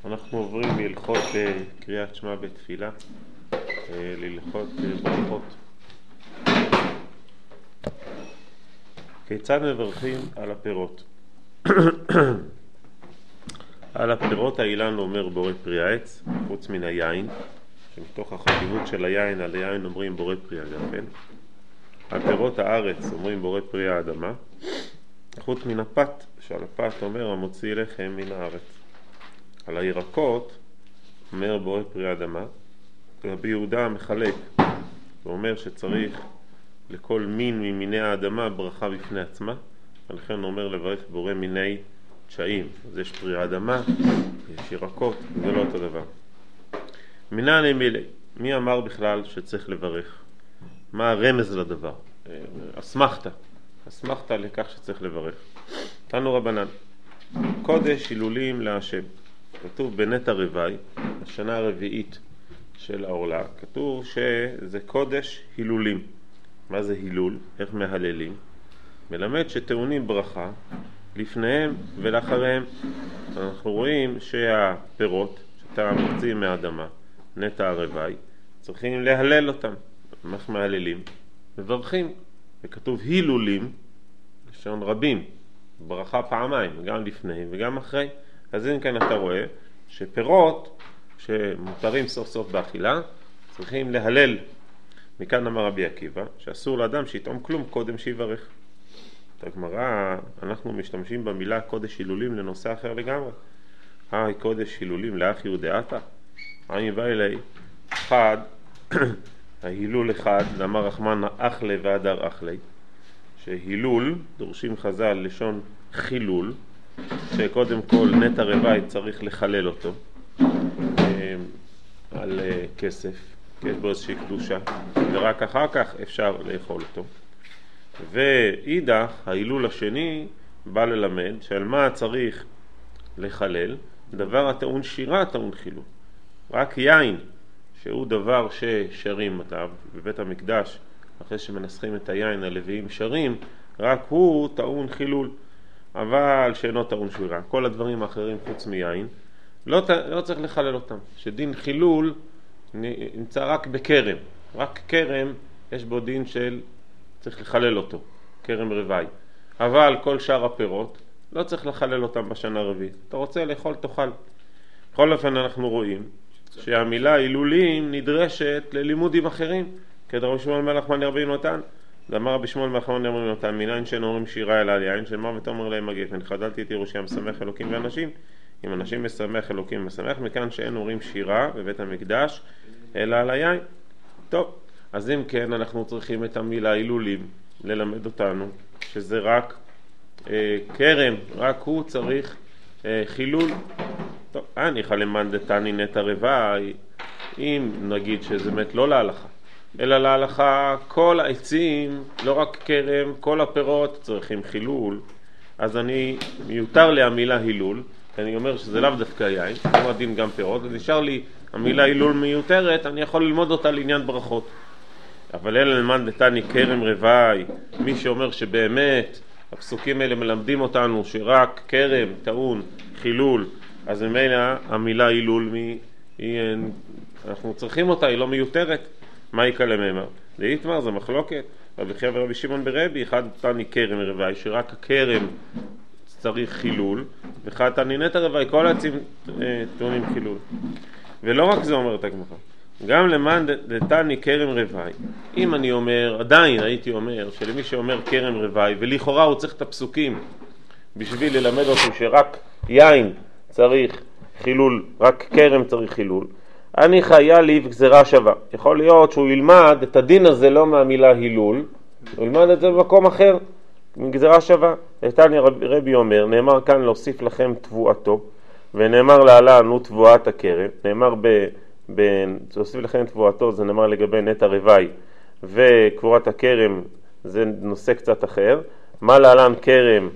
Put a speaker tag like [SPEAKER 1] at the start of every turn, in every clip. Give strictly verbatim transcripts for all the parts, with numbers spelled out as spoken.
[SPEAKER 1] אנחנו עוברים להלכות קריאת שמע בתפילה, להלכות ברכות. כיצד מברכים על הפירות? על הפירות האילן אומר בורא פרי העץ, חוץ מן היין, שמתוך החשיבות של היין, על היין אומרים בורא פרי הגפן. על פירות הארץ אומרים בורא פרי האדמה, חוץ מן הפת, שעל הפת אומר המוציא לחם מן הארץ. על הירקות אומר בורא פרי האדמה, רבי יהודה מחלק, ואומר שצריך לכל מין ממיני האדמה ברכה בפני עצמה, ולכן אומר לברך בורא מיני תשעים. אז יש פרי האדמה, יש ירקות, זה לא אותו דבר. מינן אמילי, מי אמר בכלל שצריך לברך? מה הרמז לדבר? אסמכתה, אסמכתה לכך שצריך לברך. תנו רבנן, קודש הילולים להשם. כתוב בנט הרבי, השנה הרביעית של העורלה, כתוב שזה קודש הילולים. מה זה הילול? איך מהללים? מלמד שטעונים ברכה לפניהם ולאחריהם. אנחנו רואים שהפירות שאתה מוציא מהאדמה, נט הרבי, צריכים להלל אותם. איך מהללים? מברכים. וכתוב הילולים, לשון רבים, ברכה פעמיים, גם לפניהם וגם אחרי. אז אם כן אתה רואה שפירות שמותרים סוף סוף באכילה צריכים להלל. מכאן אמר רבי עקיבא שאסור לאדם שיטעום כלום קודם שיברך. את הגמרא אנחנו משתמשים במילה קודש הילולים לנושא אחר לגמרי. היי קודש הילולים לאח יהודעתה. עין בא אלי אחד, ההילול אחד, אמר רחמן אחלה והדר אחלה, שהילול דורשים חז"ל לשון חילול, שקודם כל נט הרבי צריך לחלל אותו על כסף, כי יש בו איזושהי קדושה, ורק אחר כך אפשר לאכול אותו. ואידך, ההילול השני בא ללמד שעל מה צריך לחלל, דבר הטעון שירה טעון חילול. רק יין, שהוא דבר ששרים אותם בבית המקדש, אחרי שמנסחים את היין הלוויים שרים, רק הוא טעון חילול. אבל שאינו טעון שירה, כל הדברים האחרים חוץ מיין, לא, לא צריך לחלל אותם. שדין חילול נמצא רק בכרם. רק כרם יש בו דין של צריך לחלל אותו, כרם רבי. אבל כל שאר הפירות לא צריך לחלל אותם בשנה הרביעית. אתה רוצה לאכול תאכל. בכל אופן אנחנו רואים שהמילה הילולים נדרשת ללימודים אחרים. כדרבי שמואל מלך מני רבי נתן, אמר רבי שמואל מלך מני רבי נתן, מניין שאין אומרים שירה אלא על יין, של מה ותאמר להם הגפן, חדלתי את ירושלים משמח אלוקים ואנשים. אם אנשים משמח אלוקים משמח, מכאן שאין אומרים שירה בבית המקדש אלא על היין. טוב, אז אם כן אנחנו צריכים את המילה הילולים ללמד אותנו שזה רק אה, כרם, רק הוא צריך אה, חילול. טוב, אני חלמן דתני נט הרבי, אם נגיד שזה באמת לא להלכה אלא להלכה, כל העצים, לא רק כרם, כל הפירות צריכים חילול, אז אני מיותר לי המילה הילול, כי אני אומר שזה לאו דווקא יין, כמו הדין גם פירות, אז נשאר לי המילה הילול מיותרת, אני יכול ללמוד אותה לעניין ברכות. אבל אלה למען דתני כרם רבי, מי שאומר שבאמת הפסוקים האלה מלמדים אותנו שרק כרם טעון חילול, אז ממילא המילה הילול מי, היא, אנחנו צריכים אותה, היא לא מיותרת. מה יקה למאמר? להתמר זה מחלוקת. רבי חייא ורבי שמעון ברבי, אחד תני כרם רבי, שרק הכרם צריך חילול, ואחד תני נט הרבי, כל העצים טעונים חילול. ולא רק זה אומרת הגמרא, גם למען דתני כרם רבי, אם אני אומר, עדיין הייתי אומר שלמי שאומר כרם רבי, ולכאורה הוא צריך את הפסוקים בשביל ללמד אותו שרק יין צריך חילול, רק כרם צריך חילול, אני חיה לי גזרה שווה. יכול להיות שהוא ילמד את הדין הזה לא מהמילה הילול, הוא ילמד את זה במקום אחר, מגזרה שווה. תניא רבי אומר, נאמר כאן להוסיף לכם תבואתו, ונאמר להלן הוא תבואת הכרם, נאמר ב... ב... להוסיף לכם תבואתו, זה נאמר לגבי נט הרבי, וקבורת הכרם זה נושא קצת אחר. מה להלן כרם,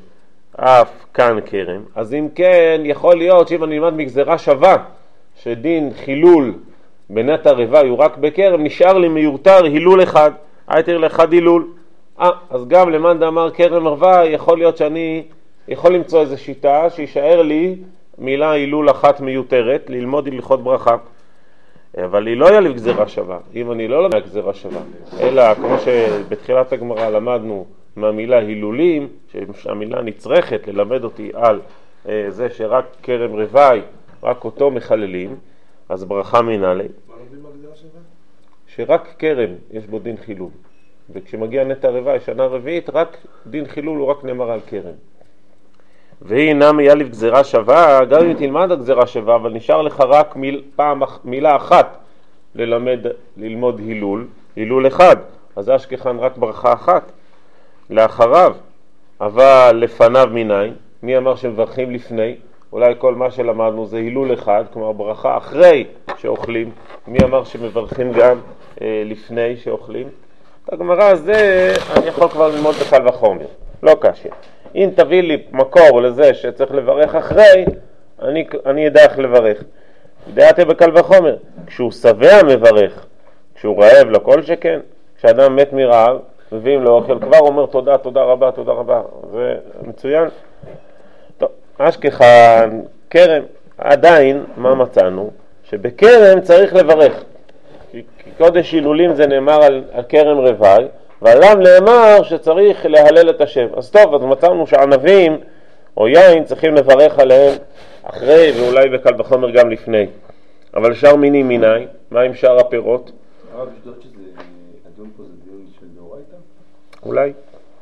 [SPEAKER 1] אף כאן כרם. אז אם כן, יכול להיות שאם אני אלמד מגזרה שווה, שדין חילול בנט הרבי הוא רק בכרם, נשאר לי מיותר הילול אחד, הייתר לאחד הילול. אה, אז גם למאן דאמר כרם רבי, יכול להיות שאני יכול למצוא איזו שיטה שישאר לי מילה הילול אחת מיותרת, ללמוד הלכות ברכה. אבל היא לא היה לי גזירה שווה, אם אני לא למד גזירה שווה, אלא כמו שבתחילת הגמרא למדנו מהמילה הילולים, שהמילה נצרכת ללמד אותי על אה, זה שרק כרם רווי, רק אותו מחללים, אז ברכה מנהלי.
[SPEAKER 2] מה לומדים מהגזירה שווה?
[SPEAKER 1] שרק כרם יש בו דין חילול, וכשמגיע נטע רווי, שנה רביעית, רק דין חילול הוא רק נאמר על כרם. והיא נמי היה לי גזירה שווה, גם אם תלמד הגזירה שווה, אבל נשאר לך רק מיל, פעם, מילה אחת ללמד, ללמוד הילול, הילול אחד, אז אשכחן רק ברכה אחת לאחריו, אבל לפניו מניין, מי אמר שמברכים לפני? אולי כל מה שלמדנו זה הילול אחד, כלומר ברכה אחרי שאוכלים, מי אמר שמברכים גם אה, לפני שאוכלים? את הגמרא הזה אני יכול כבר ללמוד בקל וחומר, לא קשה. אם תביא לי מקור לזה שצריך לברך אחרי, אני, אני ידע איך לברך. ידעתי בקל וחומר. כשהוא שבע מברך, כשהוא רעב לכל שכן, כשאדם מת מרעב, מביאים לו אוכל, כבר אומר תודה, תודה רבה, תודה רבה. זה מצוין. טוב, אשכחן, כרם, עדיין, מה מצאנו? שבכרם צריך לברך. כי קודש הילולים זה נאמר על, על כרם רווי, ועליו נאמר שצריך להלל את השם. אז טוב, אז מצאנו שענבים או יין צריכים לברך עליהם אחרי ואולי בקל וחומר גם לפני. אבל שאר מינים מיני, מה עם שאר הפירות?
[SPEAKER 2] הרב, יש דעות שזה, הדיון פה זה דיון של דאורייתא?
[SPEAKER 1] אולי.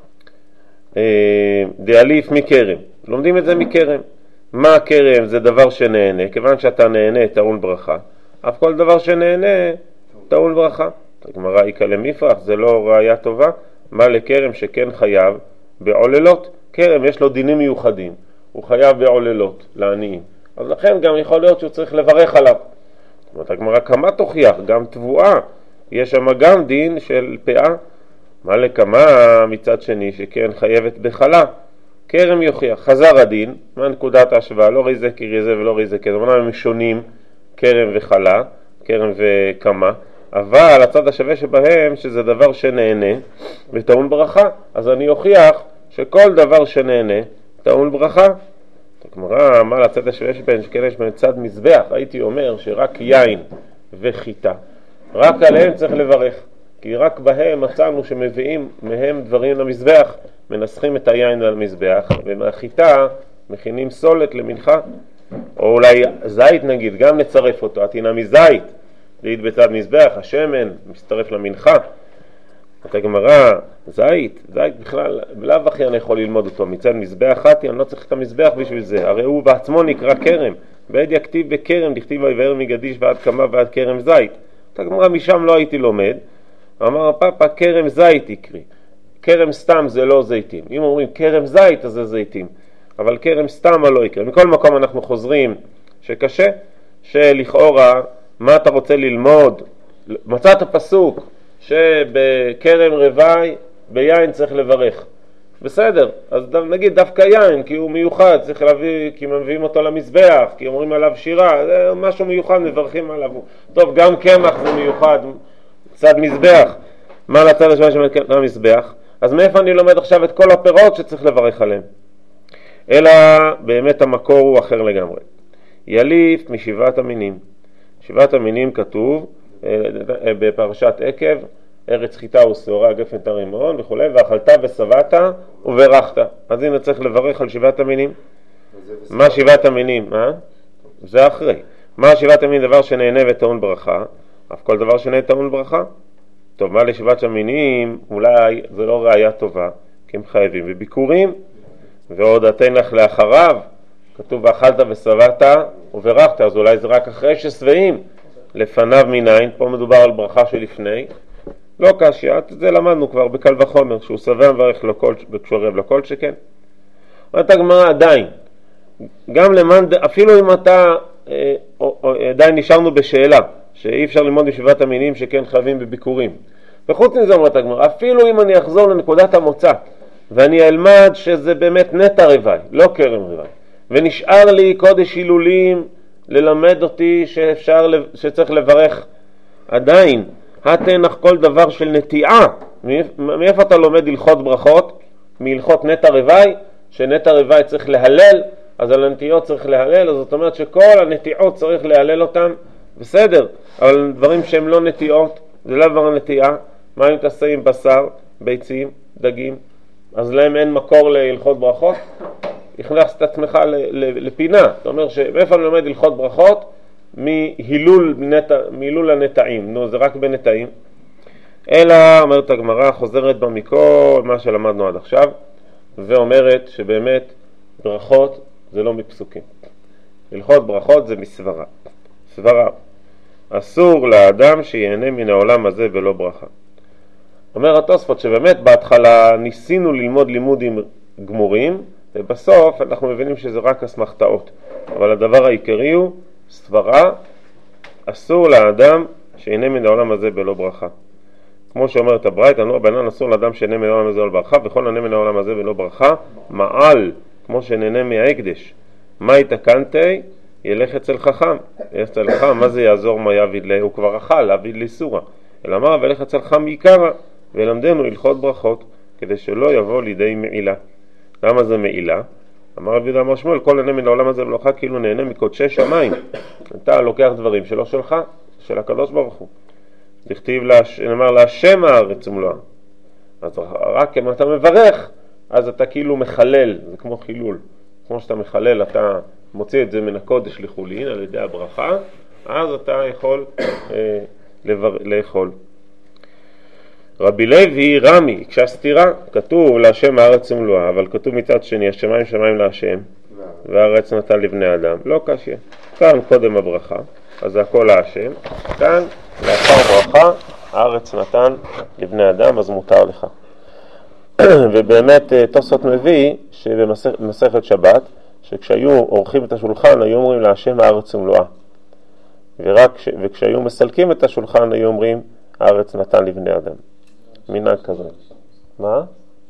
[SPEAKER 1] דאליף מכרם. לומדים את זה מכרם. מה הכרם? זה דבר שנהנה. כיוון שאתה נהנה, טעון ברכה. אף כל דבר שנהנה, טעון ברכה. הגמרא איקה למפרח, זה לא ראיה טובה. מה לכרם שכן חייב בעוללות? כרם יש לו דינים מיוחדים, הוא חייב בעוללות לעניים, אז לכן גם יכול להיות שהוא צריך לברך עליו. זאת אומרת, הגמרא כמה תוכיח, גם תבואה, יש שם גם דין של פאה. מה לכמה מצד שני שכן חייבת בחלה? כרם יוכיח. חזר הדין, מה נקודת ההשוואה? לא ריזה כריזה ולא ריזה כזה, הם שונים, כרם וחלה, כרם וכמה, אבל הצד השווה שבהם שזה דבר שנהנה וטעון ברכה, אז אני אוכיח שכל דבר שנהנה טעון ברכה. הגמרא, מה לצד השווה שבהם שכן יש בהם צד מזבח? הייתי אומר שרק יין וחיטה, רק עליהם צריך לברך, כי רק בהם מצאנו שמביאים מהם דברים למזבח, מנסחים את היין על המזבח, ומהחיטה מכינים סולת למנחה, או אולי זית נגיד, גם נצרף אותו, עתינה מזית להיד בצד מזבח, השמן מצטרף למנחה. את הגמרא, זית, זית בכלל, בלאו הכי אני יכול ללמוד אותו, מצד מזבח חתי, אני לא צריך את המזבח בשביל זה, הרי הוא בעצמו נקרא כרם, ועד יכתיב בכרם, דכתיב ויבאר מגדיש ועד כמה ועד כרם זית. את הגמרא משם לא הייתי לומד, אמר הפאפה, כרם זית יקרי, כרם סתם זה לא זיתים, אם אומרים כרם זית אז זה זיתים, אבל כרם סתם לא יקרה. מכל מקום אנחנו חוזרים שקשה, שלכאורה מה אתה רוצה ללמוד? מצאת פסוק שבכרם רווי ביין צריך לברך, בסדר, אז נגיד דווקא יין כי הוא מיוחד, צריך להביא, כי מביאים אותו למזבח, כי אומרים עליו שירה, זה משהו מיוחד, מברכים עליו. טוב, גם קמח זה מיוחד, צד מזבח, מה לצד השווה של המזבח? אז מאיפה אני לומד עכשיו את כל הפירות שצריך לברך עליהם? אלא באמת המקור הוא אחר לגמרי. יליף משבעת המינים. שבעת המינים כתוב בפרשת עקב, ארץ חיטה ושעורה גפן תרימון וכו', ואכלת ושבעת וברכת. אז הנה צריך לברך על שבעת המינים. מה שבעת המינים? מה? זה אחרי. מה שבעת המינים? דבר שנהנה וטעון ברכה, אף כל דבר שנהנה טעון ברכה. טוב, מה לשבעת המינים? אולי זה לא ראיה טובה, כי הם חייבים בביקורים, ועוד אתן לך לאחריו, כתוב ואכלת ושבעת וברכת, אז אולי זה רק אחרי ששבעים, לפניו מניין, פה מדובר על ברכה שלפני, לא קשיא, את זה למדנו כבר בקל וחומר, שהוא שבע מברך לכל, כשהוא רב לכל שכן. אומרת הגמרא עדיין, גם למען, אפילו אם אתה, אה, או, או, עדיין נשארנו בשאלה, שאי אפשר ללמוד בשבעת המינים שכן חייבים בביקורים. וחוץ מזה אומרת הגמרא, אפילו אם אני אחזור לנקודת המוצא, ואני אלמד שזה באמת נטע רווי, לא כרם רווי, ונשאר לי קודש הילולים ללמד אותי שאפשר, שצריך לברך עדיין, התנח כל דבר של נטיעה. מאיפה אתה לומד הלכות ברכות? מהלכות נטע רווי, שנטע רווי צריך להלל, אז על הנטיעות צריך להלל, אז זאת אומרת שכל הנטיעות צריך להלל אותם, בסדר, אבל דברים שהם לא נטיעות, זה לא דבר נטיעה, מה אם תעשה עם בשר, ביצים, דגים, אז להם אין מקור להלכות ברכות? הכנסת את עצמך לפינה, זאת אומרת שמאיפה אני לומד הלכות ברכות? מהילול, מהילול הנטעים, נו זה רק בנטעים, אלא אומרת הגמרא, חוזרת בה מכל מה שלמדנו עד עכשיו, ואומרת שבאמת ברכות זה לא מפסוקים, הלכות ברכות זה מסברה, סברה, אסור לאדם שיהנה מן העולם הזה בלא ברכה. אומר התוספות שבאמת בהתחלה ניסינו ללמוד לימודים גמורים, ובסוף אנחנו מבינים שזה רק אסמכתאות, אבל הדבר העיקרי הוא סברה, אסור לאדם שיהנה מן העולם הזה בלא ברכה. כמו שאומרת הברייתא, נו הבנן אסור לאדם שיהנה מן העולם הזה בלא ברכה, וכל הנהנה מן העולם הזה בלא ברכה, מעל, כמו שנהנה מההקדש. מה יתקנתי? ילך אצל חכם. ילך אצל חכם, מה זה יעזור מה יביד לי? הוא כבר אכל, להביד לי סורה. אלא אמר, וילך אצל חכם עיקרא, ולמדנו הלכות ברכות, כדי שלא יבוא לידי מעילה. למה זה מעילה? אמר רבי יהודה אמר שמואל, כל נהנה מן העולם הזה בלא ברכה, כאילו נהנה מקודשי שמיים. אתה לוקח דברים שלא שלך, של הקדוש ברוך הוא. דכתיב, נאמר להשם הארץ ומלואה. אז רק אם אתה מברך, אז אתה כאילו מחלל, זה כמו חילול. כמו שאתה מחלל, אתה מוציא את זה מן הקודש לחולין על ידי הברכה, אז אתה יכול אה, לבר... לאכול. רבי לוי רמי, כשהסתירה, כתוב להשם הארץ ומלואה, אבל כתוב מצד שני, השמיים שמיים להשם, והארץ נתן לבני אדם. לא קשה. כאן קודם הברכה, אז זה הכל להשם. כאן, לאחר ברכה, הארץ נתן לבני אדם, אז מותר לך. ובאמת תוספות מביא שבמסכת שבת, שכשהיו עורכים את השולחן, היו אומרים להשם הארץ ומלואה. ורק, וכשהיו מסלקים את השולחן, היו אומרים, הארץ נתן לבני אדם. מנהג כזה. מה?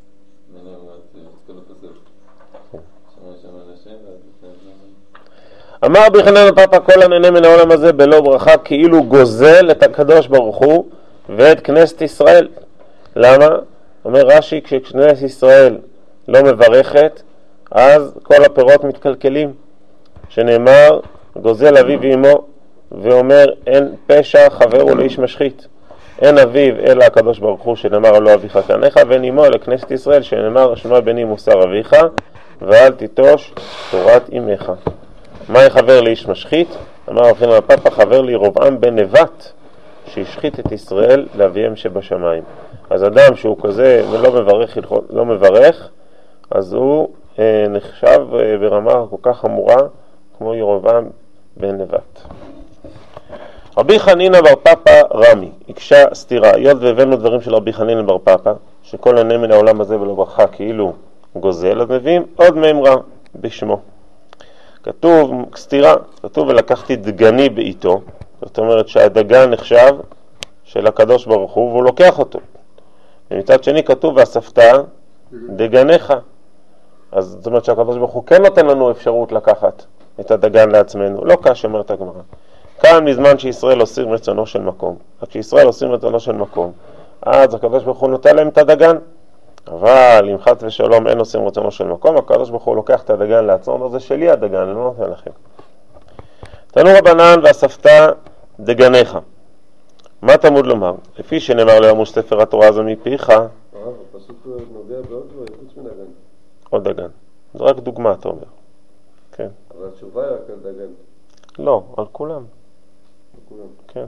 [SPEAKER 1] אמר רבי חנן פאפא, כל הנהנה מן העולם הזה בלא ברכה, כאילו גוזל את הקדוש ברוך הוא ואת כנסת ישראל. למה? אומר רש"י, כשכנסת ישראל לא מברכת, אז כל הפירות מתקלקלים. שנאמר, גוזל אביו ואמו, ואומר, אין פשע חברו לאיש משחית. אין אביו אלא הקדוש ברוך הוא, שנאמר לא אביך קנך, ואין אמו אלא כנסת ישראל, שנאמר שמע בני מוסר אביך, ואל תיטוש תורת אמך. מה יחבר לאיש משחית? אמר רבי חנן פאפא, חבר לי ירבעם בן נבט, שהשחית את ישראל לאביהם שבשמיים. אז אדם שהוא כזה ולא מברך, לא מברך, אז הוא אה, נחשב אה, ברמה כל כך חמורה כמו ירבעם בן נבט. רבי חנינא בר פאפא רמי, הקשה סתירה, היות והבאנו דברים של רבי חנינא בר פאפא, שכל הנהנה מן העולם הזה ולא ברכה כאילו גוזל, אז מביאים עוד מימרה בשמו. כתוב סתירה, כתוב ולקחתי דגני בעיתו, זאת אומרת שהדגן נחשב של הקדוש ברוך הוא והוא לוקח אותו. ומצד שני כתוב ואספת דגניך, אז זאת אומרת שהקדוש ברוך הוא כן נותן לנו אפשרות לקחת את הדגן לעצמנו, לא קשה אומרת הגמרא. כאן מזמן שישראל עושים רצונו של מקום, כשישראל עושים רצונו של מקום, אז הקדוש ברוך הוא נותן להם את הדגן. אבל אם חס ושלום אין עושים רצונו של מקום, הקדוש ברוך הוא לוקח את הדגן לעצמו, אומר זה שלי הדגן, אני לא נותן לכם. תנו רבנן ואספת דגניך. מה תמוד לומר? לפי שנאמר לימוש ספר התורה הזו מפיך,
[SPEAKER 2] הרב, הפסוק נוגע בעוד דברים חוץ מדגן.
[SPEAKER 1] עוד דגן. זה רק דוגמה, אתה אומר. כן.
[SPEAKER 2] אבל התשובה היא רק על דגן.
[SPEAKER 1] לא, על כולם.
[SPEAKER 2] על כולם.
[SPEAKER 1] כן.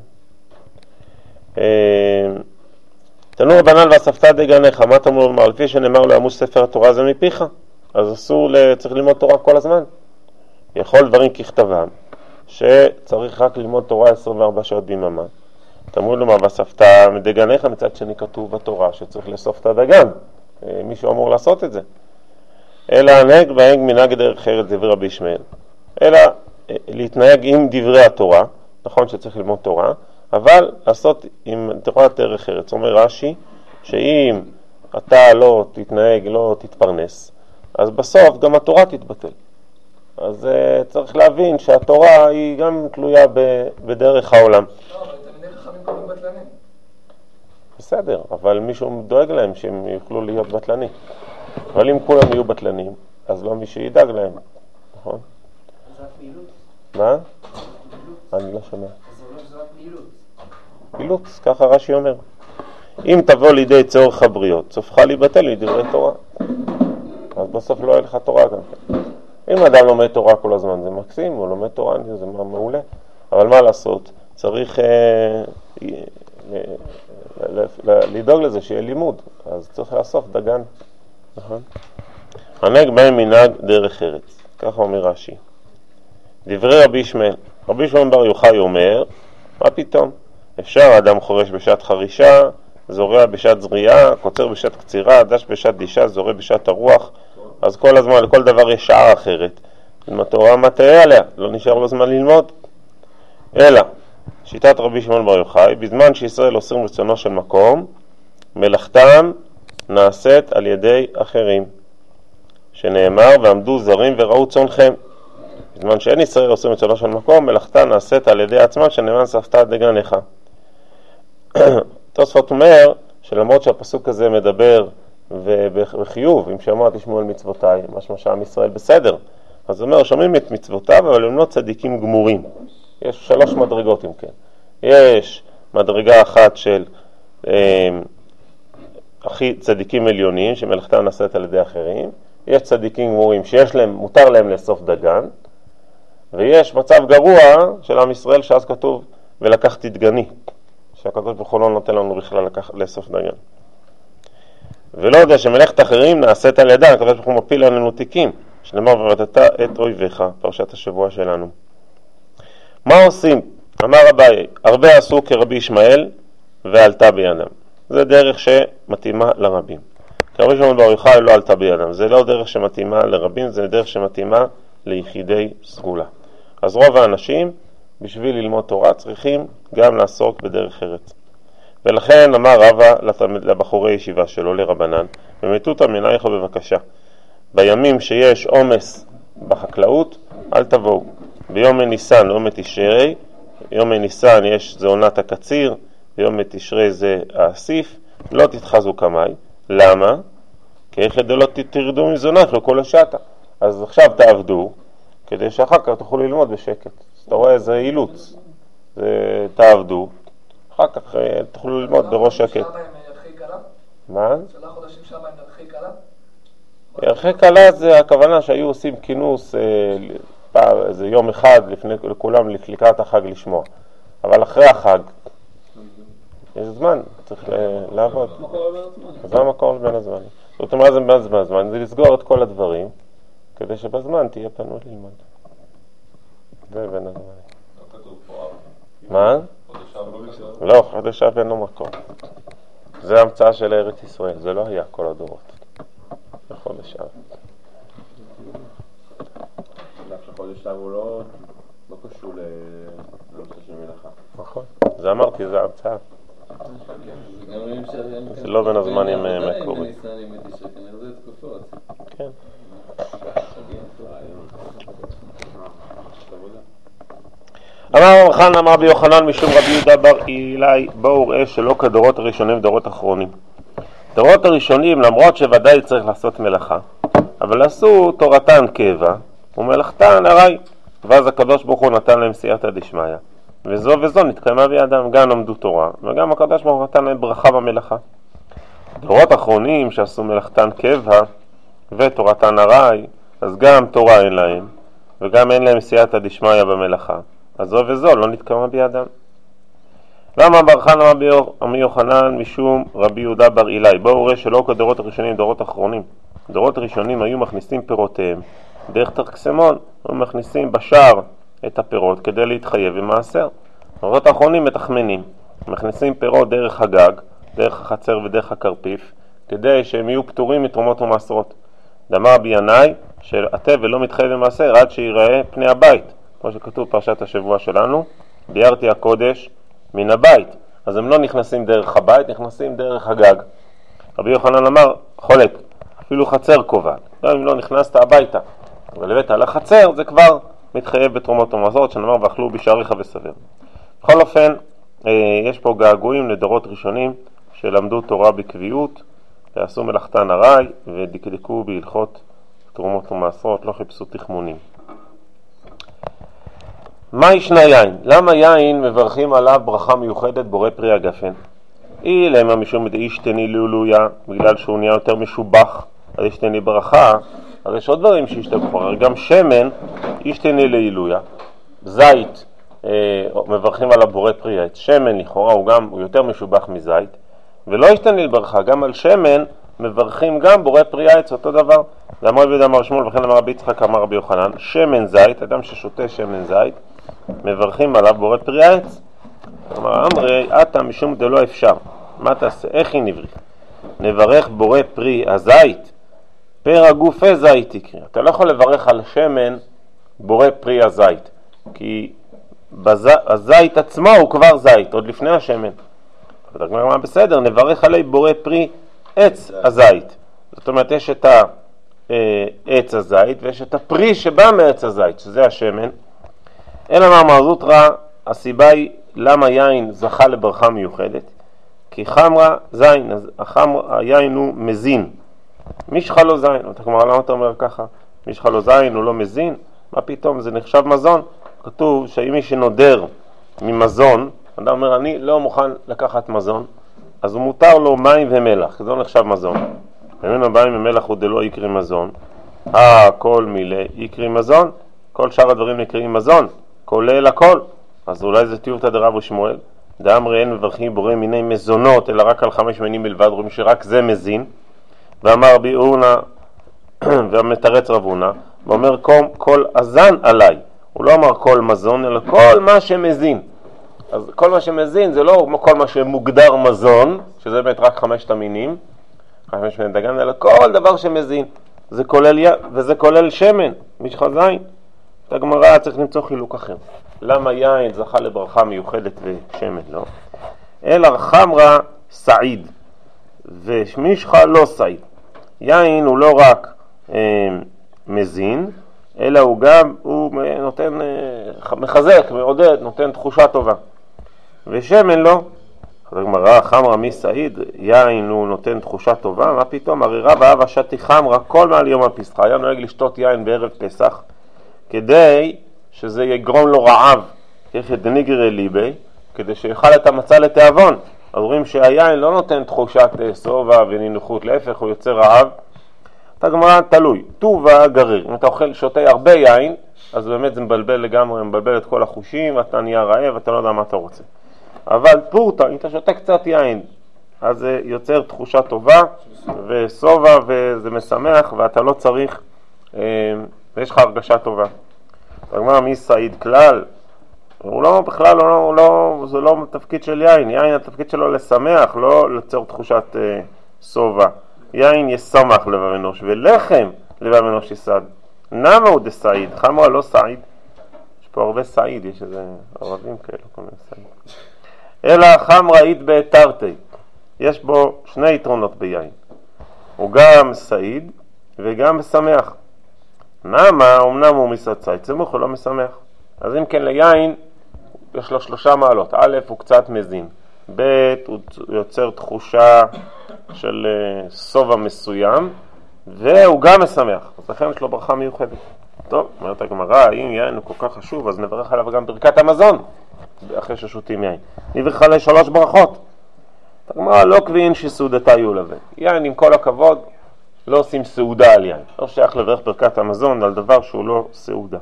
[SPEAKER 1] תנו רבנן ואספת דגניך. מה תמוד לומר? לפי שנאמר לימוש ספר התורה הזו מפיך, אז אסור, צריך ללמוד תורה כל הזמן. יכול דברים ככתבם, שצריך רק ללמוד תורה עשרים וארבע שעות ביממה. תמוד לומר ואספת מדגניך, מצד שני כתוב בתורה שצריך לאסוף את הדגן, מישהו אמור לעשות את זה. אלא הנהג והנהג מנהג דרך ארץ דברי רבי ישמעאל, אלא להתנהג עם דברי התורה, נכון שצריך ללמוד תורה, אבל לעשות עם תורת דרך ארץ. אומר רש"י שאם אתה לא תתנהג, לא תתפרנס, אז בסוף גם התורה תתבטל. אז uh, צריך להבין שהתורה היא גם תלויה ב- בדרך העולם.
[SPEAKER 3] לא, אבל תלמידי חכמים קוראים בטלנים.
[SPEAKER 1] בסדר, אבל מישהו דואג להם שהם יוכלו להיות בטלנים. אבל אם כולם יהיו בטלנים, אז לא מישהו ידאג להם. נכון?
[SPEAKER 4] זה רק פעילות?
[SPEAKER 1] מה? אני לא שומע.
[SPEAKER 4] זה אומר שזה רק פעילות.
[SPEAKER 1] אילוץ, ככה רש"י אומר. אם תבוא לידי צורך הבריות, סופך להיבטל מדברי תורה. אז בסוף לא יהיה לך תורה גם. אם אדם לומד תורה כל הזמן, זה מקסים, הוא לומד תורה, זה מעולה. אבל מה לעשות? צריך אה, לדאוג לזה שיהיה לימוד. אז צריך לאסוף דגן. נכון? הנהג בהם מנהג דרך ארץ. ככה אומר רש"י. דברי רבי ישמעאל. רבי ישמעאל בר יוחאי אומר, מה פתאום? אפשר, אדם חורש בשעת חרישה, זורע בשעת זריעה, קוצר בשעת קצירה, דש בשעת דישה, זורע בשעת הרוח. אז כל הזמן, לכל דבר יש שעה אחרת. אם התורה מטעה עליה, לא נשאר לו זמן ללמוד. אלא, שיטת רבי שמעון בר יוחאי, בזמן שישראל עושים רצונו של מקום, מלאכתם נעשית על ידי אחרים. שנאמר, ועמדו זרים וראו צונכם. בזמן שאין ישראל עושים רצונו של מקום, מלאכתה נעשית על ידי עצמה, שנאמר ספתה דגנך. תוספות אומר, שלמרות שהפסוק הזה מדבר ובחיוב, אם שמוע תשמעו על מצוותיי, משמע שעם ישראל בסדר. אז הוא אומר, שומעים את מצוותיו, אבל הם לא צדיקים גמורים. יש שלוש מדרגות אם כן. יש מדרגה אחת של אה, הכי צדיקים עליונים, שמלאכתם נעשית על ידי אחרים. יש צדיקים גמורים שיש להם, מותר להם לאסוף דגן. ויש מצב גרוע של עם ישראל, שאז כתוב, ולקחתי דגני. שהקדוש ברוך הוא לא נותן לנו בכלל לקח, לאסוף דגן. ולא יודע שמלאכת אחרים נעשית על ידה, הקדוש ברוך הוא מפיל עלינו תיקים, שנאמר ורדת את אויביך, פרשת השבוע שלנו. מה עושים? אמר אביי, הרבה עשו כרבי ישמעאל ועלתה בידם. זה דרך שמתאימה לרבים. כרבי שמעון בר יוחאי לא עלתה בידם. זה לא דרך שמתאימה לרבים, זה דרך שמתאימה ליחידי סגולה. אז רוב האנשים, בשביל ללמוד תורה, צריכים גם לעסוק בדרך ארץ. ולכן אמר רבא לבחורי ישיבה שלו, לרבנן, ומתותא מנייך בבקשה. בימים שיש עומס בחקלאות, אל תבואו. ביום ניסן, יום תשרי, ביום ניסן יש זה עונת הקציר, ביום תשרי זה האסיף, לא תתחזו כמי. למה? כי איך לא תרדו מזונת, לא כל השעתה. אז עכשיו תעבדו, כדי שאחר כך תוכלו ללמוד בשקט. אז אתה רואה איזה אילוץ. זה תעבדו, אחר כך תוכלו ללמוד בראש שקט. מה?
[SPEAKER 3] שלושה חודשים שם עם ירחי קלה?
[SPEAKER 1] ירחי קלה זה הכוונה שהיו עושים כינוס אה, איזה יום אחד לפני לכולם לקראת החג לשמוע. אבל אחרי החג יש זמן, צריך לעבוד. אז מה המקור בין הזמנים? זאת אומרת, זה בין הזמן, זה לסגור את כל הדברים, כדי שבזמן תהיה פנוי ללמוד. זה בין הזמנים. מה? לא, חודש אב אין לו מקור. זה המצאה של ארץ ישראל, זה לא היה כל הדורות. זה חודש אב.
[SPEAKER 2] חודש אב הוא לא קשור לנושא של מלאכה.
[SPEAKER 1] נכון, זה אמרתי, זה המצאה. זה לא בין הזמנים מקורי. כן. אמר רחן אמר ביוחנן משום רבי יהודה בר אילאי, בואו ראה שלא כדורות הראשונים דורות אחרונים. דורות הראשונים, למרות שוודאי צריך לעשות מלאכה, אבל עשו תורתן קבע ומלאכתן הרי, ואז הקדוש ברוך הוא נתן להם סייעתא דשמיא, וזו וזו נתקיימה בידם, גם למדו תורה וגם הקדוש ברוך הוא נתן להם ברכה במלאכה. דורות אחרונים שעשו מלאכתן קבע ותורתן הרי, אז גם תורה אין להם וגם אין להם סייעתא דשמיא במלאכה, אז זו וזו לא נתקיימה בידם. למה ברחן אמר יוחנן משום רבי יהודה בר אילאי, בואו ראה שלא כדורות הראשונים דורות אחרונים. דורות הראשונים היו מכניסים פירותיהם דרך תרקסמון, היו מכניסים בשער את הפירות כדי להתחייב במעשר. דורות האחרונים מתחמנים, מכניסים פירות דרך הגג, דרך החצר ודרך הקרפיף, כדי שהם יהיו פטורים מתרומות ומעשרות. דאמר רבי ינאי שהטבל לא מתחייב במעשר עד שיראה פני הבית, כמו שכתוב פרשת השבוע שלנו, ביארתי הקודש מן הבית. אז הם לא נכנסים דרך הבית, נכנסים דרך הגג. רבי יוחנן אמר, חולק, אפילו חצר קובעת, גם אם לא נכנסת הביתה, אבל הבאת על החצר, זה כבר מתחייב בתרומות ומעשרות, שנאמר ואכלו בשעריך וסביר. בכל אופן, יש פה געגועים לדורות ראשונים שלמדו תורה בקביעות, ועשו מלאכתן הרי ודקדקו בהלכות תרומות ומעשרות, לא חיפשו תחמונים. מה ישנה יין? למה יין מברכים עליו ברכה מיוחדת בורא פרי הגפן? אי למה משום דאיש תני לולויה, בגלל שהוא נהיה יותר משובח, אז יש תני ברכה, אז יש עוד דברים שישתבחו, גם שמן איש תני להילויה, זית אה, מברכים עליו בורא פרי העץ, שמן לכאורה הוא גם הוא יותר משובח מזית, ולא ישתני לברכה, גם על שמן מברכים גם בורא פרי העץ, אותו דבר. ואמר רבי יהודה אמר שמואל וכן אמר רבי יצחק אמר רבי יוחנן, שמן זית, אדם ששותה שמן זית, מברכים עליו בורא פרי העץ. אמר אמרי, אתה משום דלא אפשר, מה תעשה? איך היא נברך? נברך בורא פרי הזית, פר הגופה זית יקרה. אתה לא יכול לברך על שמן בורא פרי הזית, כי בז... הזית עצמו הוא כבר זית, עוד לפני השמן. אתה אומר מה בסדר, נברך עלי בורא פרי עץ הזית. זאת אומרת, יש את העץ הזית ויש את הפרי שבא מעץ הזית, שזה השמן. אלא מאמר זוטרא, הסיבה היא למה יין זכה לברכה מיוחדת, כי חמרה זין, אז החמר, היין הוא מזין. מישחה לו זין, אתה כלומר למה אתה אומר ככה? מישחה לו זין הוא לא מזין? מה פתאום, זה נחשב מזון. כתוב שאם מי שנודר ממזון, אדם אומר אני לא מוכן לקחת מזון, אז הוא מותר לו מים ומלח, זה לא נחשב מזון. ומין המים ומלח הוא דלא יקרי מזון, אה, כל מילה יקרי מזון, כל שאר הדברים נקראים מזון, כולל הכל. אז אולי זה תיאורתא דרב ושמואל, דאמרי אין מברכים בורא מיני מזונות, אלא רק על חמש מינים בלבד, רואים שרק זה מזין. ואמר רבי אורנה, והמתרץ רב הונא, ואומר כל, כל אזן עליי, הוא לא אמר כל מזון, אלא כל מה שמזין. אז כל מה שמזין זה לא כל מה שמוגדר מזון, שזה באמת רק חמשת המינים, חמש מיני דגן, אלא כל דבר שמזין. זה כולל, וזה כולל שמן, משחה זין. את הגמרא צריך למצוא חילוק אחר. למה יין זכה לברכה מיוחדת ושמן, לא? אלא חמרה סעיד, ומשחה לא סעיד. יין הוא לא רק אה, מזין, אלא הוא גם, הוא נותן, אה, מחזק, מעודד, נותן תחושה טובה. ושמן לא. אז הגמרא, חמרה מי סעיד, יין הוא נותן תחושה טובה, מה פתאום? הרי רב אהב שתי חמרה כל מעל יום הפסח, היה נוהג לשתות יין בערב פסח, כדי שזה יגרום לו רעב, ככי דניגרי ליבי, כדי שיאכל את המצה לתיאבון. אז רואים שהיין לא נותן תחושת סובה ונינוחות, להפך הוא יוצר רעב. את הגמרא תלוי, טובה גריר, אם אתה אוכל שותה הרבה יין, אז באמת זה מבלבל לגמרי, מבלבל את כל החושים, אתה נהיה רעב, אתה לא יודע מה אתה רוצה. אבל פורטה, אם אתה שותה קצת יין, אז זה יוצר תחושה טובה וסובה וזה משמח, ואתה לא צריך, ויש לך הרגשה טובה. הגמרא מי סעיד כלל, הוא לא בכלל, הוא לא, הוא לא, זה לא תפקיד של יין, יין התפקיד שלו לשמח, לא ליצור תחושת אה, סובה. יין ישמח לבב אנוש, ולחם לבב אנוש יסד. נמה הוא דסעיד, חמרה לא סעיד. יש פה הרבה סעיד, יש איזה ערבים כאלו, כל מיני סעיד. אלא חמרה אית בהתרתי, יש בו שני יתרונות ביין. הוא גם סעיד וגם משמח. נמה, אמנם הוא מסעצאי, צמוך הוא לא משמח. אז אם כן ליין, יש לו שלושה מעלות. א', הוא קצת מזין. ב', הוא יוצר תחושה של סובה מסוים, והוא גם משמח. אז לכן יש לו ברכה מיוחדת. טוב, אומרת הגמרא, אם יין הוא כל כך חשוב, אז נברך עליו גם ברכת המזון, אחרי ששותים יין. נברך עליו שלוש ברכות. הגמרא לא קביעין שסעודתה יהיו לווה. יין, עם כל הכבוד, לא עושים סעודה על יין. לא שייך לברך ברכת המזון על דבר שהוא לא סעודה.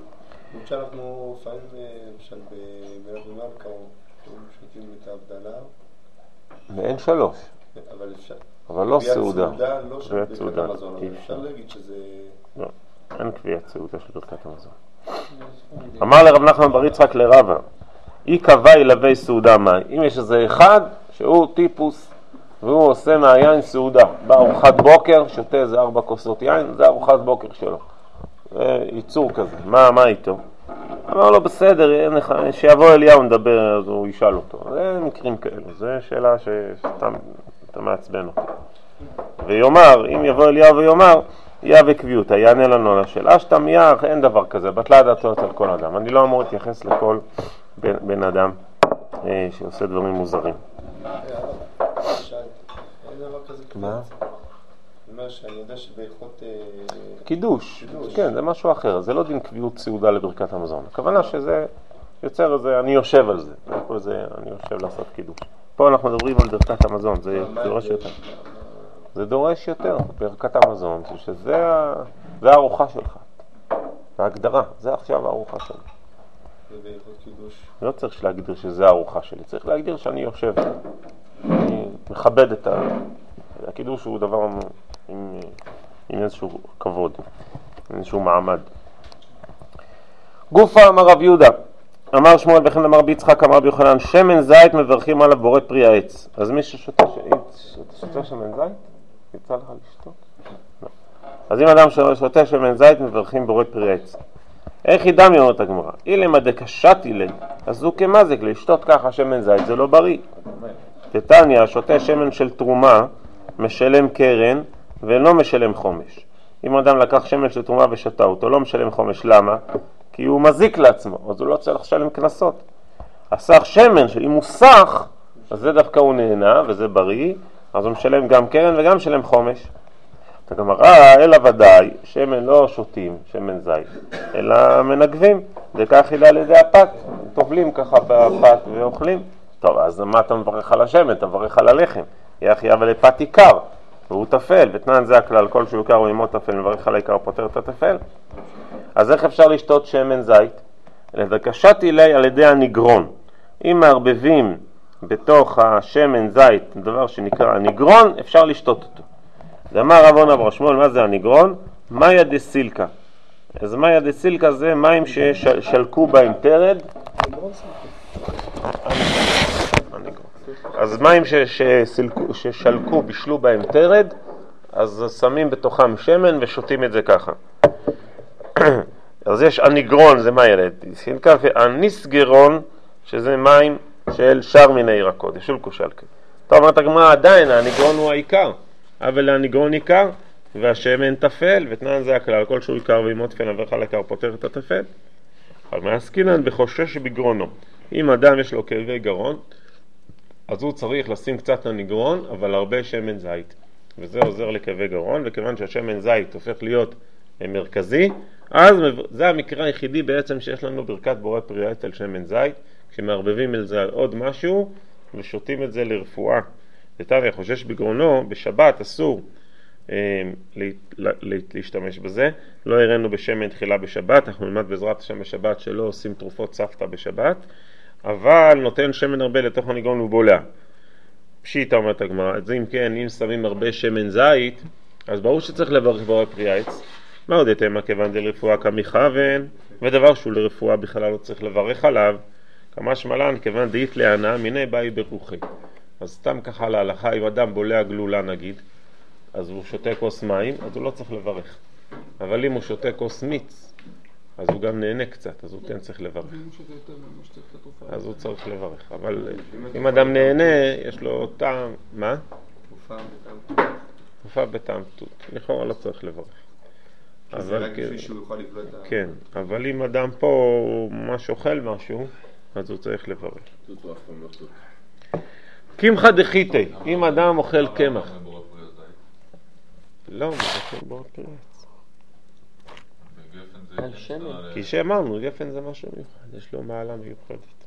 [SPEAKER 5] כשאנחנו לפעמים, למשל במלך במלכה, שותים את ההבדלה.
[SPEAKER 1] ואין שלוש.
[SPEAKER 5] אבל אפשר.
[SPEAKER 1] אבל לא סעודה.
[SPEAKER 5] לא של ברכת המזון, אבל אפשר להגיד שזה...
[SPEAKER 1] לא, אין קביעת סעודה של ברכת המזון. אמר לרב נחמן בר יצחק לרבא, אי קבע ילווה סעודה מים. אם יש איזה אחד שהוא טיפוס, והוא עושה מהיין סעודה, בארוחת בוקר, שותה איזה ארבע כוסות יין, זה ארוחת בוקר שלו. זה ייצור כזה, מה, מה איתו? אמר לו בסדר, שיבוא אליהו נדבר, אז הוא ישאל אותו. זה מקרים כאלו, זה שאלה שאתה מעצבן אותו. ויאמר, אם יבוא אליהו ויאמר, יה וקביעותה, יענה לנו על השאלה, שאתה מייח, אין דבר כזה, בטלה דעתו אצל כל אדם. אני לא אמור להתייחס לכל בן, בן אדם אה, שעושה דברים מוזרים.
[SPEAKER 5] אין דבר כזה
[SPEAKER 1] מה?
[SPEAKER 5] אם אומר שאני יודע שבאיכות...
[SPEAKER 1] קידוש, כן, זה משהו אחר, זה לא דין קביעות סעודה לברכת המזון. הכוונה שזה יוצר איזה, אני יושב על זה, זה אני יושב לעשות קידוש. פה אנחנו מדברים על ברכת המזון, זה דורש יותר. זה דורש יותר, ברכת המזון, שזה הארוחה שלך, ההגדרה, זה עכשיו הארוחה שלך.
[SPEAKER 5] ובאיכות קידוש?
[SPEAKER 1] לא צריך להגדיר שזה הארוחה שלי, צריך להגדיר שאני יושב, אני מכבד את ה... הקידוש הוא דבר עם, עם איזשהו כבוד, עם איזשהו מעמד. גופה אמר רב יהודה, אמר שמואל וכן אמר רבי יצחק אמר רבי יוחנן, שמן זית מברכים עליו בורא פרי העץ. אז מי ששותה שותה שמן זית? יצא לך לשתות? לא. אז אם אדם שותה שמן זית מברכים בורא פרי העץ. איך ידע אומרת הגמרא? אילמה דקשתי לי, אז הוא כמזק לשתות ככה שמן זית, זה לא בריא. תתניא, שותה שמן של תרומה, משלם קרן ולא משלם חומש. אם אדם לקח שמן של תרומה ושתה אותו, לא משלם חומש. למה? כי הוא מזיק לעצמו, אז הוא לא צריך לשלם קנסות. הסך שמן, אם הוא סך, אז זה דווקא הוא נהנה וזה בריא, אז הוא משלם גם קרן וגם משלם חומש. את הגמרא, אלא ודאי, שמן לא שותים, שמן זית, אלא מנגבים, וכך ידע על ידי הפת, טובלים ככה בפת ואוכלים. טוב, אז מה אתה מברך על השמן? אתה מברך על הלחם. יחי אבל לפת עיקר, והוא תפל, ותנן זה הכלל, כל שהוא עיקר הוא עמו תפל, מברך על העיקר פותר את התפל. אז איך אפשר לשתות שמן זית? לבקשתי לי על ידי הנגרון. אם מערבבים בתוך השמן זית, דבר שנקרא הנגרון, אפשר לשתות אותו. אמר רב הונא בר שמואל, מה זה הנגרון? מאיה דסילקה. אז מאיה דסילקה זה מים ששלקו בהם תרד. אז מים שסילקו, ששלקו, בישלו בהם תרד, אז שמים בתוכם שמן ושותים את זה ככה. אז יש הנגרון, זה מאיה דסילקה, והניסגרון, שזה מים של שאר מיני ירקות, שולקו שלקה. טוב, אומרת הגמרא, עדיין הנגרון הוא העיקר. אבל הנגרון עיקר, והשמן תפל, ותנן זה הכלל, כל שהוא עיקר ועמו תפל, עברך על עיקר פותר את התפל. אבל מעסקינן בחושש בגרונו. אם אדם יש לו כאבי גרון, אז הוא צריך לשים קצת לנגרון, אבל הרבה שמן זית. וזה עוזר לכאבי גרון, וכיוון שהשמן זית הופך להיות מרכזי, אז זה המקרה היחידי בעצם שיש לנו ברכת בורא פרי העץ על שמן זית, כשמערבבים על זה עוד משהו, ושותים את זה לרפואה. לטעמי חושש בגרונו, בשבת אסור אה, לה, לה, לה, להשתמש בזה. לא הראינו בשמן תחילה בשבת, אנחנו נלמד בעזרת השם בשבת שלא עושים תרופות סבתא בשבת, אבל נותן שמן הרבה לתוך הנגרון ובולע. פשיטה אומרת הגמרא, אז אם כן, אם שמים הרבה שמן זית, אז ברור שצריך לברך בורא פרי העץ. מה עוד יתמה כיוון דלרפואה כמכוון, ודבר שהוא לרפואה בכלל לא צריך לברך עליו, כמה שמלן כיוון דאית להנאה מיני באי ברוחי. אז סתם ככה להלכה, אם אדם בולע גלולה נגיד, אז הוא שותה כוס מים, אז הוא לא צריך לברך. אבל אם הוא שותה כוס מיץ, אז הוא גם נהנה קצת, אז הוא כן צריך לברך. אז הוא צריך לברך. אבל אם אדם נהנה, יש לו טעם, מה? תרופה בטעם תות. לכאורה לא צריך לברך.
[SPEAKER 5] זה רק כפי שהוא יכול לבלוע את ה...
[SPEAKER 1] כן, אבל אם אדם פה ממש אוכל משהו, אז הוא צריך לברך.
[SPEAKER 2] תות הוא אף פעם לא תות.
[SPEAKER 1] קמחא דחיתי, אם אדם אוכל קמח. לא, מברכים בורא פרי העץ.
[SPEAKER 6] על שמן.
[SPEAKER 1] כי שאמרנו, גפן זה משהו מיוחד, יש לו מעלה מיוחדת.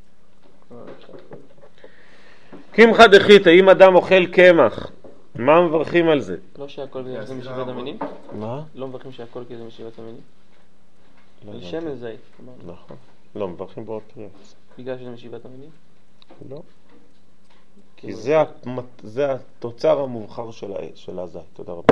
[SPEAKER 1] קמחא דחיתי, אם אדם אוכל קמח, מה מברכים על זה?
[SPEAKER 6] לא שהכל כזה משבעת המינים?
[SPEAKER 1] מה?
[SPEAKER 6] לא מברכים שהכל כזה משבעת המינים? על שמן זית.
[SPEAKER 1] נכון. לא, מברכים בורא פרי העץ.
[SPEAKER 6] בגלל שזה משבעת המינים?
[SPEAKER 1] לא. כי זה, זה התוצר המובחר של, של הזית. תודה רבה.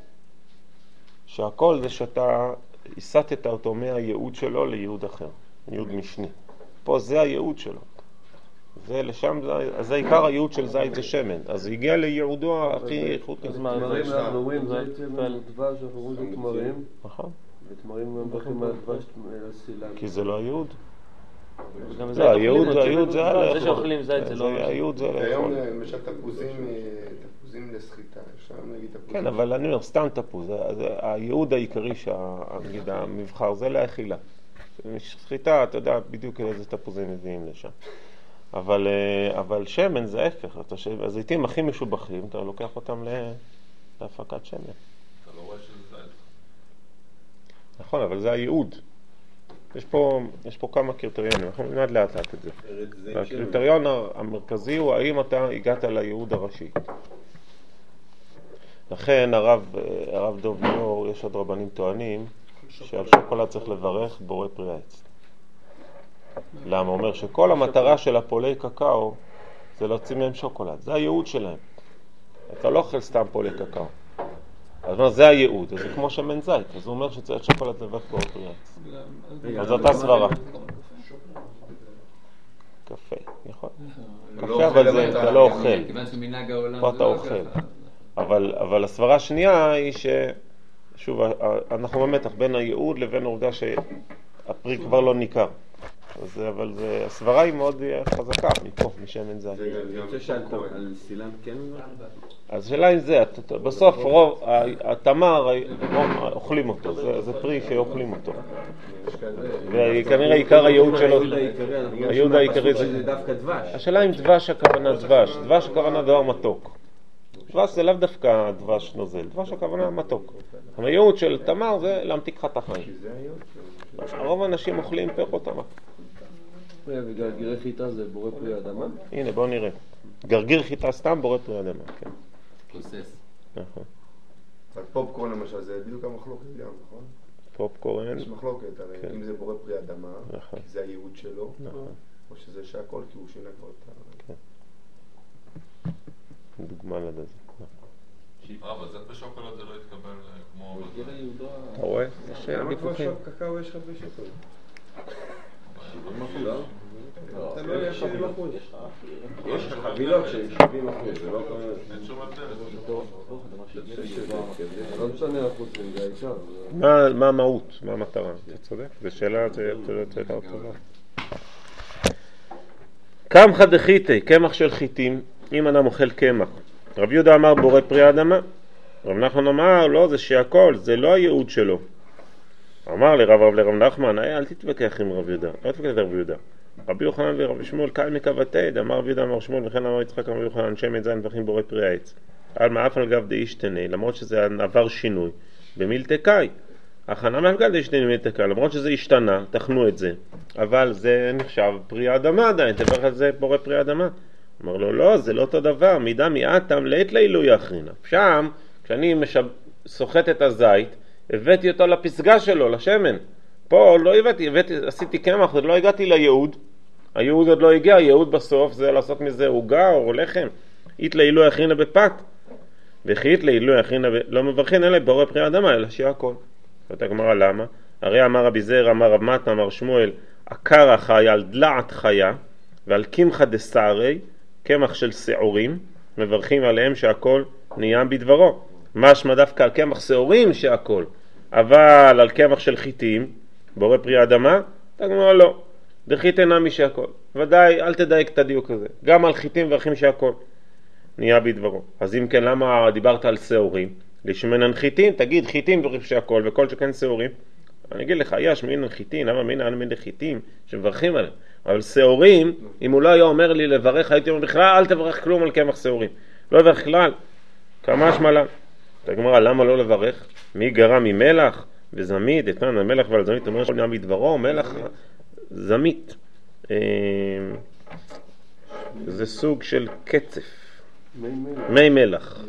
[SPEAKER 1] שהכל זה שאתה הסתת אותו מהייעוד שלו לייעוד אחר, ייעוד משני. פה זה הייעוד שלו. זה לשם, זה, זה עיקר הייעוד של זית זה שמן. אז זה הגיע לייעודו הכי איכותי.
[SPEAKER 6] אז מה,
[SPEAKER 7] אנחנו רואים זית דבש, אנחנו רואים תמרים.
[SPEAKER 1] נכון.
[SPEAKER 7] ותמרים גם ברכים על דבש הסילה.
[SPEAKER 1] כי זה לא הייעוד.
[SPEAKER 6] לא,
[SPEAKER 1] הייעוד, הייעוד זה הלך.
[SPEAKER 6] זה שאוכלים זית זה לא...
[SPEAKER 1] הייעוד זה הלך.
[SPEAKER 5] היום למשל תפוזים, תפוזים לסחיטה, אפשר נגיד תפוזים.
[SPEAKER 1] כן, אבל אני אומר, סתם תפוז. הייעוד העיקרי שנגיד המבחר זה לאכילה. סחיטה, אתה יודע בדיוק איזה תפוזים מביאים לשם. אבל, אבל שמן זה ההפך. הזיתים הכי משובחים, אתה לוקח אותם להפקת שמן.
[SPEAKER 8] אתה לא רואה שזה זית.
[SPEAKER 1] נכון, אבל זה הייעוד. יש פה, יש פה כמה קריטריונים, אנחנו נלמד לאט לאט את זה. והקריטריון המרכזי הוא האם אתה הגעת לייעוד הראשי. לכן הרב, הרב דוב ליאור, יש עוד רבנים טוענים שעל שוקולד צריך לברך בורא פרי העץ. למה? הוא אומר שכל המטרה של הפולי קקאו זה להוציא מהם שוקולד, זה הייעוד שלהם. אתה לא אוכל סתם פולי קקאו. אז אומר, זה הייעוד, אז זה כמו שמן זית, אז הוא אומר שצריך שוקולד לברך בורא פרי העץ. אז זאת הסברה. קפה, יכול. קפה, אבל זה, אתה לא אוכל.
[SPEAKER 9] כיוון שמנהג העולם
[SPEAKER 1] פה אתה אוכל. אבל, אבל הסברה השנייה היא ש... שוב, אנחנו במתח בין הייעוד לבין העובדה שהפרי כבר לא ניכר. אז, אבל זה, הסברה היא מאוד חזקה מפה, משמן זית.
[SPEAKER 6] אני רוצה שאלת על סילם כן?
[SPEAKER 1] אז שאלה אם זה, בסוף רוב, התמר אוכלים אותו, זה, זה פרי שאוכלים אותו. וכנראה עיקר הייעוד שלו, הייעוד העיקרי זה
[SPEAKER 6] דווקא דבש.
[SPEAKER 1] השאלה אם דבש הכוונה דבש, דבש הכוונה דבר מתוק. דבש זה לאו דווקא דבש נוזל, דבש הכוונה מתוק. הייעוד של תמר זה להמתיק לך את החיים. הרוב האנשים אוכלים פירות תמר.
[SPEAKER 7] וגרגירי חיטה זה בורא פרי אדמה?
[SPEAKER 1] הנה בואו נראה. גרגיר חיטה סתם בורא פרי אדמה, כן.
[SPEAKER 9] כוסס.
[SPEAKER 1] נכון.
[SPEAKER 5] על פופקורן למשל זה בדיוק המחלוקת גם, נכון?
[SPEAKER 1] פופקורן.
[SPEAKER 5] יש מחלוקת, הרי אם זה בורא פרי אדמה, כי זה הייעוד שלו, או שזה שהכל כי הוא שינה כבר את ה...
[SPEAKER 1] דוגמה לדעת.
[SPEAKER 8] אה, אבל זה בשוקולד זה לא יתקבל כמו...
[SPEAKER 1] אתה רואה? יש ויכוחים.
[SPEAKER 5] למה כבר קקאו יש לך בשוקולד?
[SPEAKER 6] אתה לא יש שבעים אחוז. יש לך חבילות של שבעים אחוז, זה לא קורה.
[SPEAKER 8] אין שום הבדל.
[SPEAKER 7] לא משנה החוץ זה העיקר.
[SPEAKER 1] מה המהות? מה המטרה? אתה צודק? זו שאלה יותר טובה. קמחא דחיטי, קמח של חיטים, אם אדם אוכל קמח. רב יהודה אמר בורא פרי האדמה. רב נחמן אמר, לא, זה שהכל, זה לא הייעוד שלו. אמר לרב רב לרב נחמן, אל תתווכח עם רב יהודה, אל תתווכח עם רב יהודה. רבי יוחנן ורבי שמואל קל מקוותד, אמר רב יהודה אמר שמואל, וכן אמר יצחק אמר יוחנן, שמן זין וחים בורא פרי העץ. על מאף על גב דאישתנה, למרות שזה עבר שינוי, במילתקאי. הכנה מאף גב דאישתנה במילתקאי, למרות שזה השתנה, תכנו את זה. אבל זה נחשב פרי האדמה עדיין, תברך על זה בורא פרי האדמה. אמר לו, לא, זה לא אותו דבר, מידה מיעטם לעת לעילוי אחרינה. שם, כשאני משב... סוחט את הזית, הבאתי אותו לפסגה שלו, לשמן. פה לא הבאתי, הבאתי, עשיתי קמח, עוד לא הגעתי לייעוד. הייעוד עוד לא הגיע, הייעוד בסוף זה לעשות מזה עוגה או לחם. אית לעילוי אחרינה בפת. וכי אית לעילוי אחרינה, ב... לא מברכין אלא בורא פרי האדמה, אלא שהכל. ואתה גמרא למה? הרי אמר רבי זר, אמר רב מתנה, אמר שמואל, עקר החיה על דלעת חיה, ועל קמחא דסערי, קמח של שעורים, מברכים עליהם שהכל נהיה בדברו. משמע דווקא על קמח שעורים שהכל, אבל על קמח של חיטים, בורא פרי האדמה, אתה אומר לא, דחית נמי שהכל. ודאי, אל תדייק את הדיוק הזה. גם על חיטים מברכים שהכל נהיה בדברו. אז אם כן, למה דיברת על שעורים? לשמנן חיטים, תגיד חיטים מברכים שהכל, וכל שכן שעורים. אני אגיד לך, יש מינן חיטים, למה מינן מינן חיטים שמברכים עליהם? אבל שעורים, אם הוא לא היה אומר לי לברך, הייתי אומר בכלל, אל תברך כלום על קמח שעורים. לא לברך כלל, כמה שמלה. אתה גמרא, למה לא לברך? מי גרם ממלח וזמית? אתנן המלח ועל זמית, אומר שכל נהיה מדברו, מלח זמית. זה סוג של קצף. מי מלח.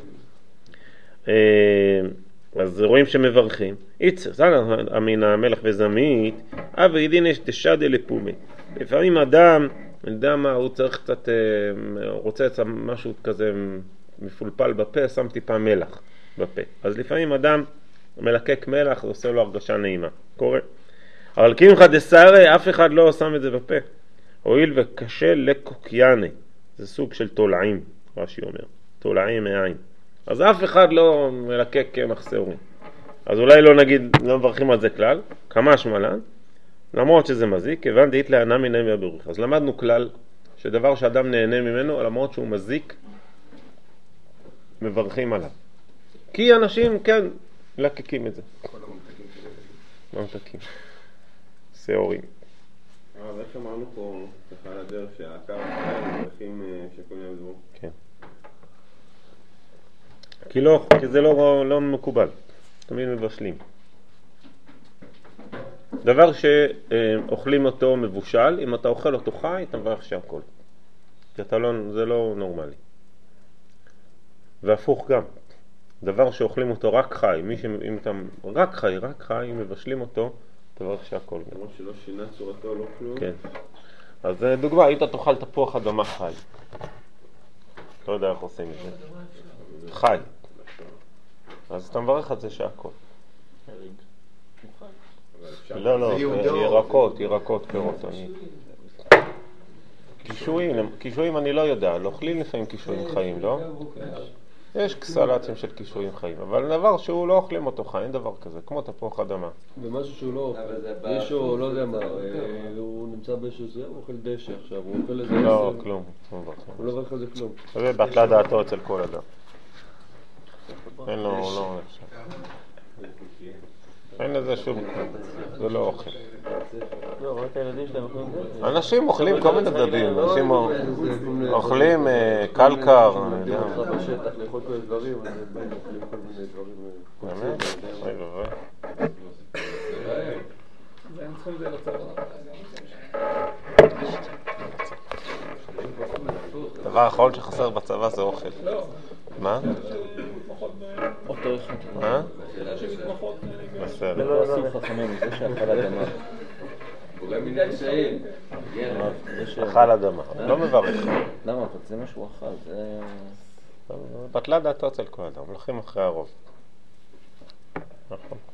[SPEAKER 1] אז רואים שמברכים. איצר, זה אמין המלח וזמית, אבל ידין יש תשדה לפומי. לפעמים אדם, אני יודע מה, הוא צריך קצת, רוצה לצאת משהו כזה מפולפל בפה, שם טיפה מלח בפה. אז לפעמים אדם מלקק מלח, זה עושה לו הרגשה נעימה. קורה. אבל קמחא דסערי, אף אחד לא שם את זה בפה. הואיל וקשה לקוקייני. זה סוג של תולעים, רש"י אומר. תולעים מעין. אז אף אחד לא מלקק קמח שעורים. אז אולי לא נגיד, לא מברכים על זה כלל, כמה שמלן, למרות שזה מזיק, כיוון דאית להנא מיניה והבריך. אז למדנו כלל שדבר שאדם נהנה ממנו, למרות שהוא מזיק, מברכים עליו. כי אנשים, כן, מלקקים את זה. ממתקים. שעורים.
[SPEAKER 6] אבל איך אמרנו פה, ככה על הדרך, שהעקר החיים מברכים שקונים על דבור?
[SPEAKER 1] כן. כי, לא, כי זה לא, לא מקובל, תמיד מבשלים. דבר שאוכלים אותו מבושל, אם אתה אוכל אותו חי, אתה מברך שהכל. כי אתה לא, זה לא נורמלי. והפוך גם, דבר שאוכלים אותו רק חי, מי שאם אתה רק חי, רק חי, אם מבשלים אותו, אתה מברך שהכל.
[SPEAKER 6] למרות שלא שינה צורתו, לא כלום.
[SPEAKER 1] כן. אז דוגמה, אם אתה תאכל תפוח אדמה חי, לא יודע איך עושים את זה. חי. אז אתה מברך את זה שהכל. לא, לא, ירקות, ירקות, פירות. קישואים, קישואים אני לא יודע, לא אוכלים לפעמים קישואים חיים, לא? יש סלטים של קישואים חיים, אבל דבר שהוא לא אוכלים אותו חי, אין דבר כזה, כמו תפוח אדמה.
[SPEAKER 7] ומשהו שהוא לא אוכל, מישהו, לא יודע מה, הוא נמצא באיזשהו זה, הוא אוכל דשא עכשיו, הוא אוכל איזה...
[SPEAKER 1] לא, כלום.
[SPEAKER 7] הוא לא מברך על זה כלום.
[SPEAKER 1] זה בטלה דעתו אצל כל אדם. אין לו, לא... אין לזה שום... זה לא אוכל.
[SPEAKER 7] לא, רק הילדים שלהם אוכלים דשא.
[SPEAKER 1] אנשים אוכלים כל מיני דברים, אנשים אוכלים קלקר, אני יודע.
[SPEAKER 7] אותך בשטח לאכול כל מיני דברים, אז הם באים אוכלים כל מיני דברים.
[SPEAKER 1] באמת? אוי ואבוי.
[SPEAKER 3] והם צריכים זה לצבא.
[SPEAKER 1] דבר האחרון שחסר בצבא זה אוכל.
[SPEAKER 3] לא.
[SPEAKER 1] מה?
[SPEAKER 7] אותו אחד.
[SPEAKER 1] מה?
[SPEAKER 3] שאלה שמתמחות...
[SPEAKER 1] בסדר.
[SPEAKER 7] זה לא עשו חכמים, זה שאכל אדמה.
[SPEAKER 6] אולי מיני קשיים.
[SPEAKER 1] אכל אדמה, לא מברך.
[SPEAKER 7] למה? אבל זה מה שהוא אכל, זה...
[SPEAKER 1] בטלה דעתו אצל כל אדם, הולכים אחרי הרוב. נכון.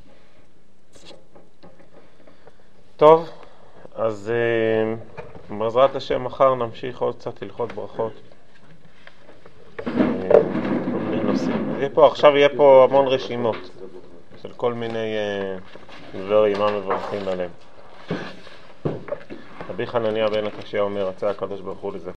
[SPEAKER 1] טוב, אז בעזרת השם מחר נמשיך עוד קצת הלכות ברכות. כל מיני נושאים. יהיה פה, עכשיו יהיה פה המון רשימות של כל מיני דברים, מה מברכים עליהם. רבי חנניה בן הקשיא אומר, רצה הקדוש ברוך הוא לזה.